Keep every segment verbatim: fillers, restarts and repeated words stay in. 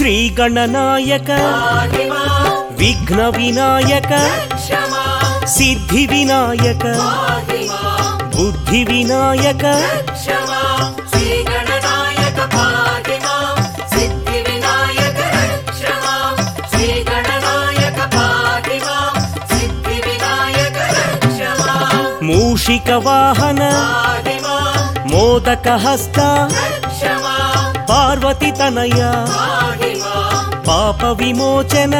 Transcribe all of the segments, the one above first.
శ్రీ గణనాయక విఘ్న వినాయక సిద్ధి వినాయక బుద్ధి వినాయక మూషిక వాహన మోదక హస్త పార్వతి తనయ పాప విమోచన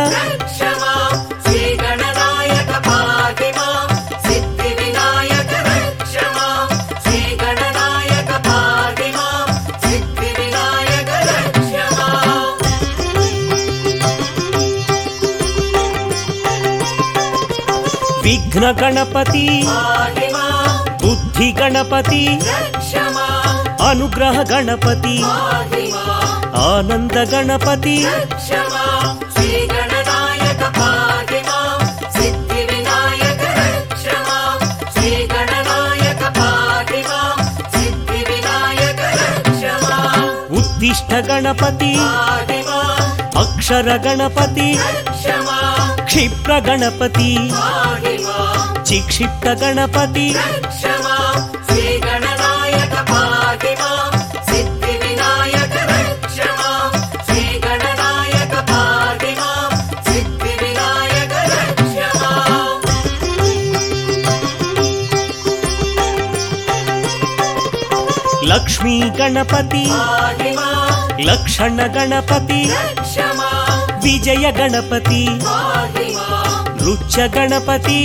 విఘ్న గణపతి బుద్ధి గణపతి అనుగ్రహ గణపతి ఆనంద గణపతి ఉద్దిష్ట గణపతి అక్షర గణపతి క్షిప్ర గణపతి చిక్షిప్త గణపతి లక్ష్మీ గణపతి లక్షణ గణపతి విజయ గణపతి నృత్య గణపతి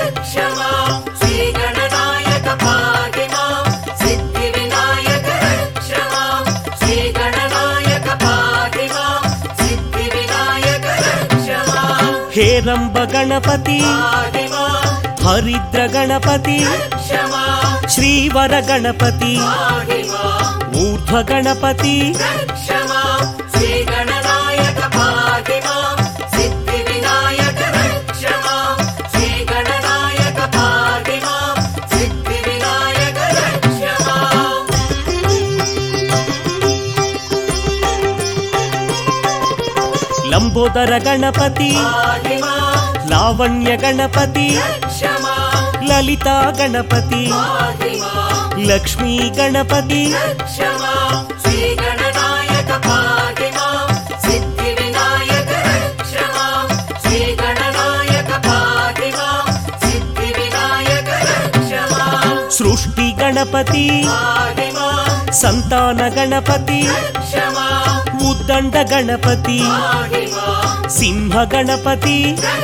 హేరంబ గణపతి హరిద్ర గణపతి శ్రీవర గణపతి ఊర్ధ్వ గణపతి లంబోదర గణపతి లావణ్య గణపతి లలితా గణపతి లక్ష్మీ గణపతి సృష్టి గణపతి సంతాన గణపతి ఉద్దండ గణపతి సింహ గణపతి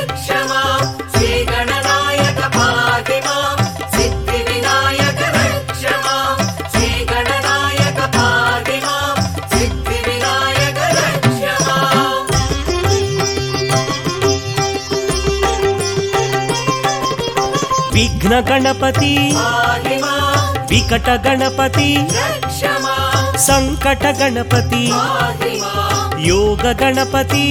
విఘ్న గణపతి వికట గణపతి సంకట గణపతి యోగ గణపతి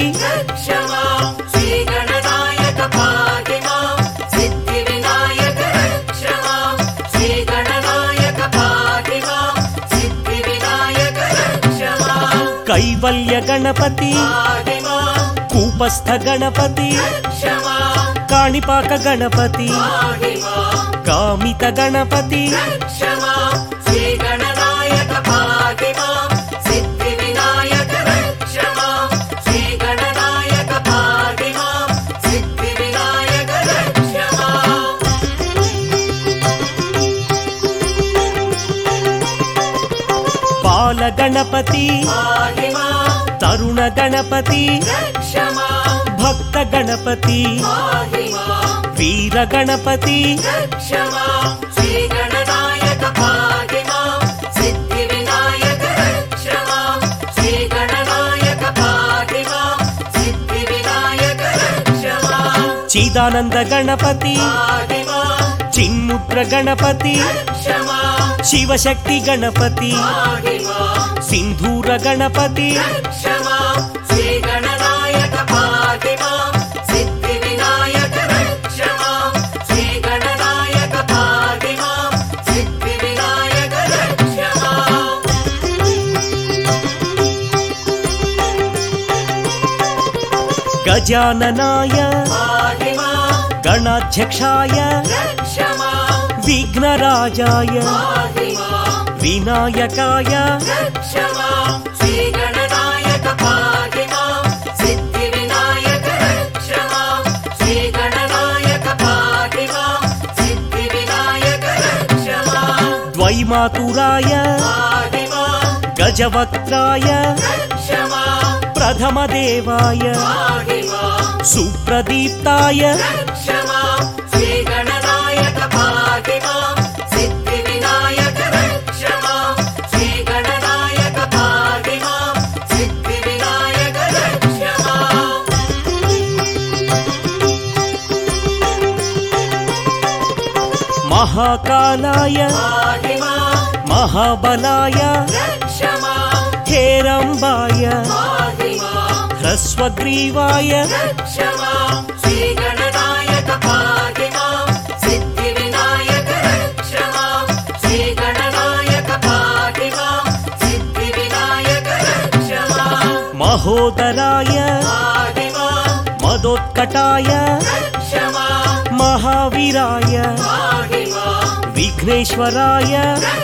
కైవల్య గణపతి కూపస్థ గణపతి కాణిపాక గణపతి కామిత గణపతి బాల గణపతి తరుణ గణపతి భక్త గణపతి వీర గణపతి చిదానంద గణపతి చిన్ముద్ర గణపతి శివశక్తి గణపతి సింధూర గణపతి गजाननाय गणाध्यक्षाय विघ्नराजाय विनायकाय द्वैमातुराय गजवक्त्राय प्रथमदेवाय सुप्रदीप्ताय महाकालाय महाबलाय हेरम्बाय ह्रस्वग्रीवाय महोदराय मदोत्कटाय महावीराय विघ्नेश्वराय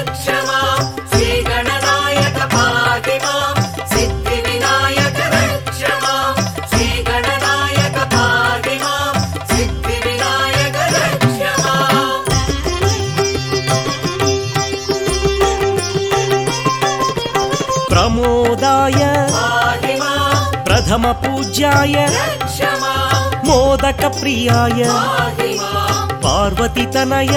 प्रमोदाय प्रथम पूज्याय मोदक प्रियाय पार्वतीतनय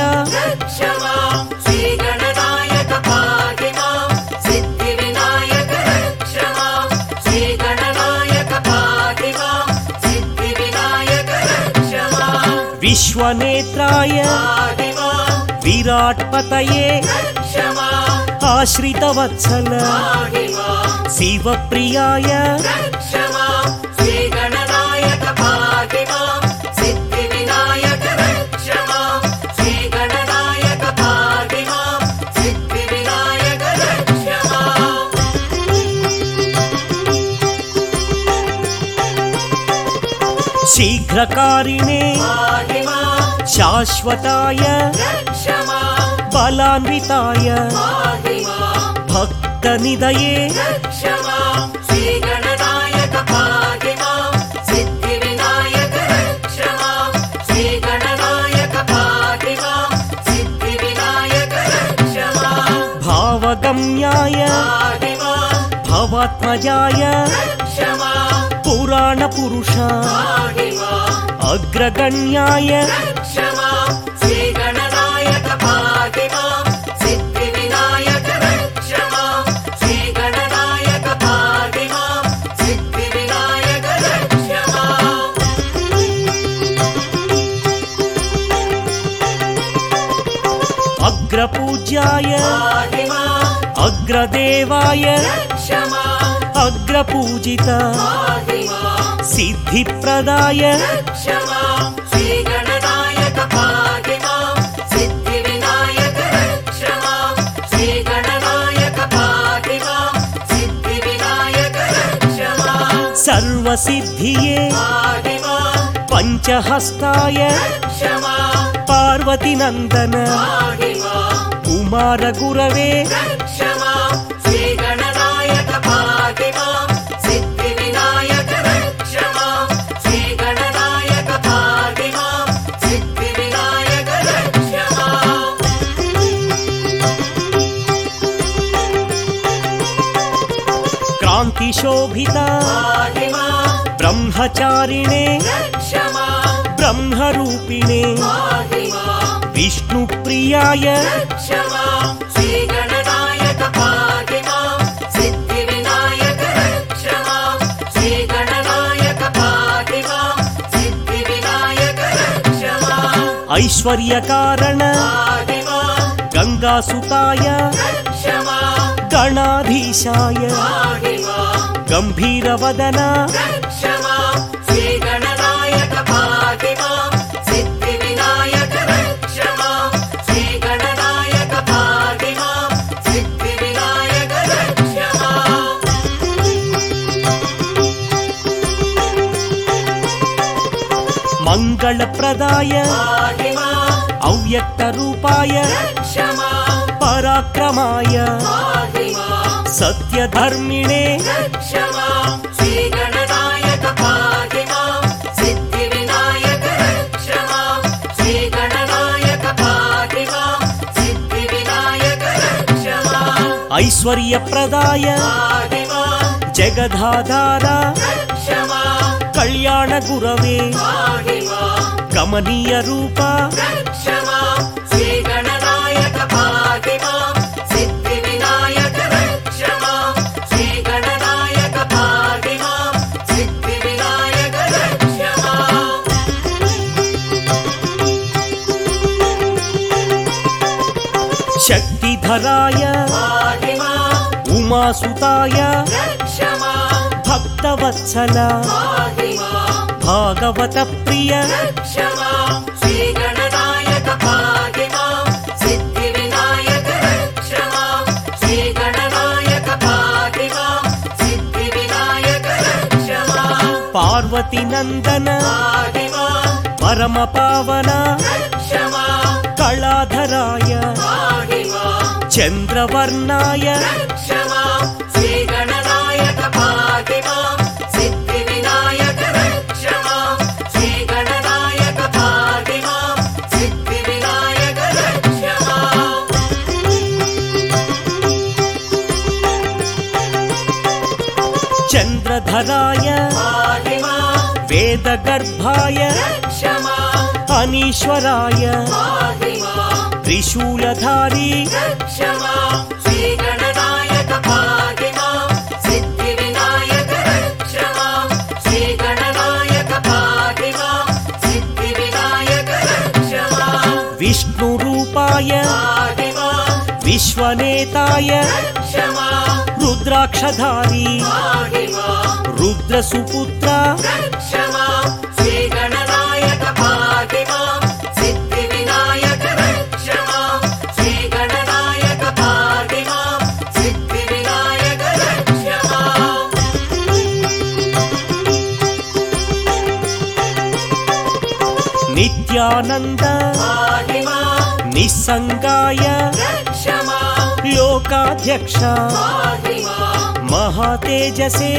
विश्वनेत्राय विराट्पतये आश्रितवत्सल शिवप्रियाय शीघ्रकारिणे शाश्वताय बलान्विताय भक्तनिधये भावगम्याय भवात्मजाय पुराणपुरुष अग्रगण्याय अग्रपूज्याय अग्रदेवाय अग्रपूजित सिद्धिप्रदाय सर्वसिद्धिये पंचहस्ताय पार्वतीनंदन कुमार गुरवे क्रांतिशोभिता ब्रह्मचारिणे ब्रह्मरूपिणे विष्णुप्रियाय ऐश्वर्यकारण गंगासुताय गणाधीशाय गंभीरवदन మంగళప్రదాయ అవ్యక్త రూపాయ పరాక్రమాయ సత్యధర్మిణే ఐశ్వర్యప్రదాయ జగదాధార కళ్యాణ గురవే కమనీయ రూప శక్తిధరాయ ఉమాసుతాయ భక్తవత్సల భాగవత ప్రియ పార్వతి నందన పరమ పావన కళాధరాయ చంద్రవర్ణాయ చంద్రధరాయ వేదగర్భాయ అనీశ్వరాయ త్రిశూలధారీ విష్ణురూపాయ విశ్వనేతాయ రుద్రాక్షధారీ రుద్రసుపుత్ర నిత్యానంద నిస్సంగాయ లోకాధ్యక్ష మహాతేజసే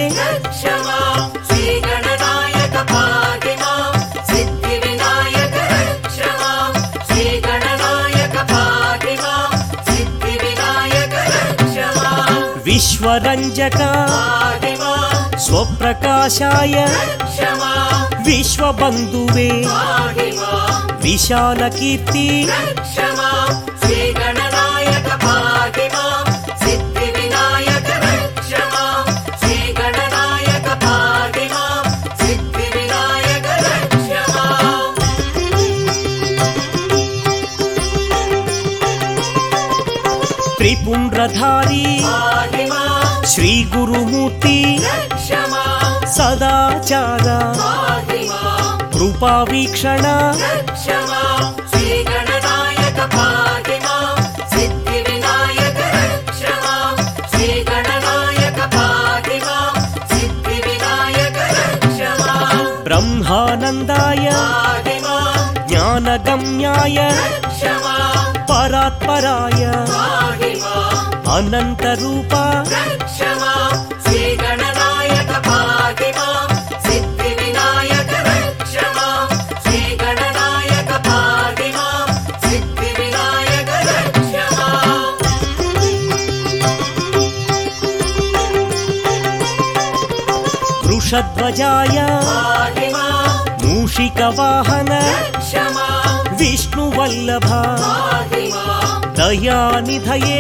విశ్వరంజక స్వప్రకాశాయ విశ్వబంధువే విశాల కీర్తి త్రిపుండ్రధారీ శ్రీ గురుమూర్తి సదాచార కృపావీక్షణ బ్రహ్మానందాయ జ్ఞానగమ్యాయ పరాత్పరాయ అనంతరూప వృషధ్వజాయ మూషికవాహన విష్ణువల్లభ దయానిధయే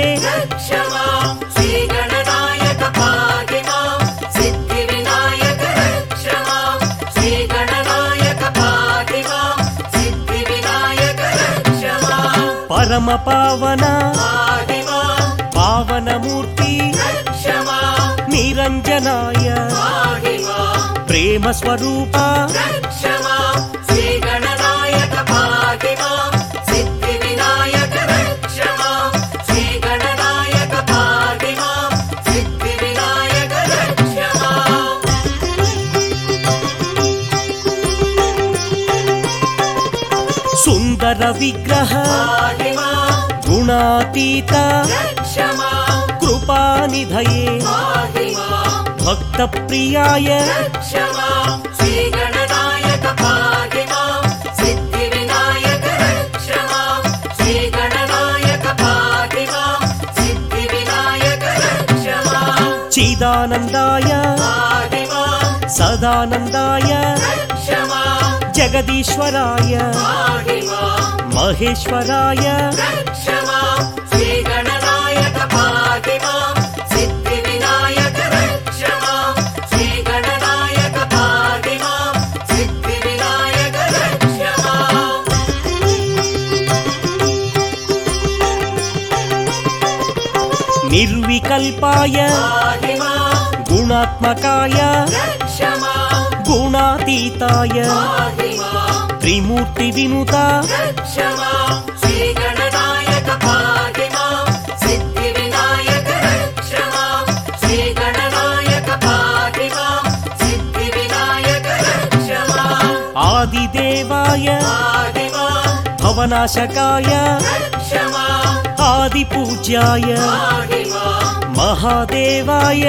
పరమ పావన పావనమూర్తి నిరంజనాయ ప్రేమ స్వరూప సుందర విగ్రహ గుణాతీత కృపానిధయే భక్త ప్రియాయ చిదానందాయ సదానందాయ జగదీశ్వరాయ మహేశ్వరాయ నిర్వికల్పాయ గుణాత్మకాయ గుణాతీతాయ త్రిమూర్తి వినుత ఆదిదేవాయ భవనాశకాయ ఆదిపూజ్యాయ మహాదేవాయ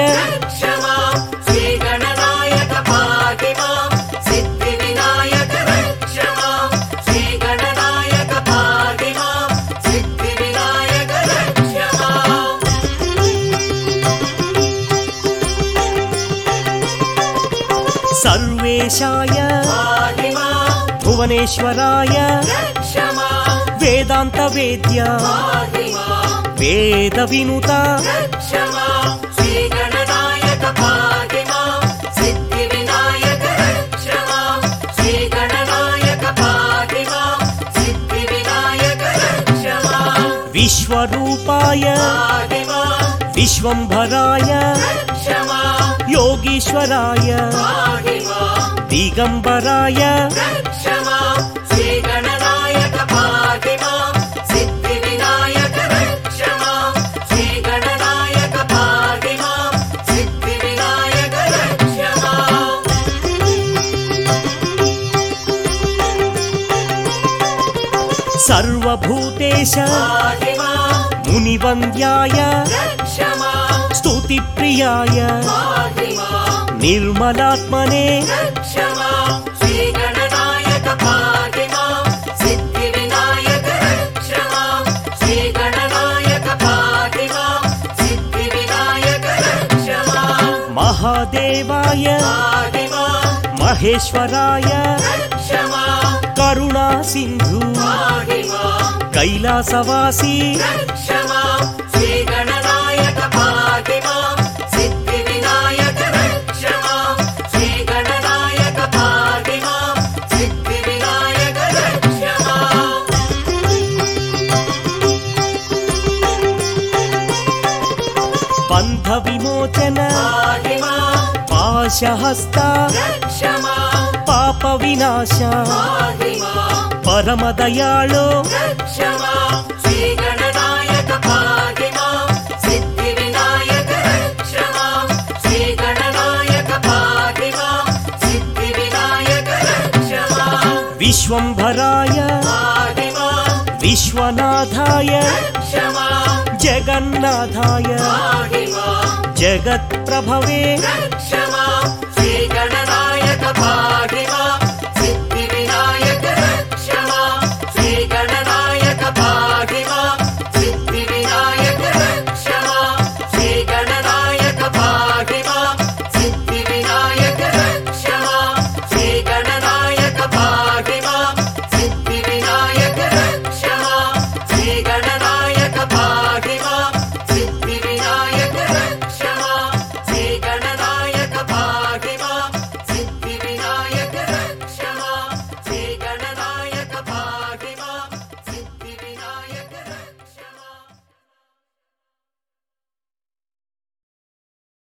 సర్వేశాయ భువనేశ్వరాయ వేదాంత వేద్య వేద వినుత విశ్వరూపాయ విశ్వంభరాయ యోగీశ్వరాయ దిగంబరాయ సర్వభూతేశ మునివంద్యాయ స్తుతిప్రియాయ నిర్మలాత్మనే మహాదేవాయ మహేశ్వరాయ కరుణా సింధు కైలాసవాసి బంధ విమోచన పాశహస్త పాప వినాశ పరమ దయాళో విశ్వంభరాయ విశ్వనాథాయ జగన్నాథాయ జగత్ప్రభవే శ్రీ గణనాయక భాగిమా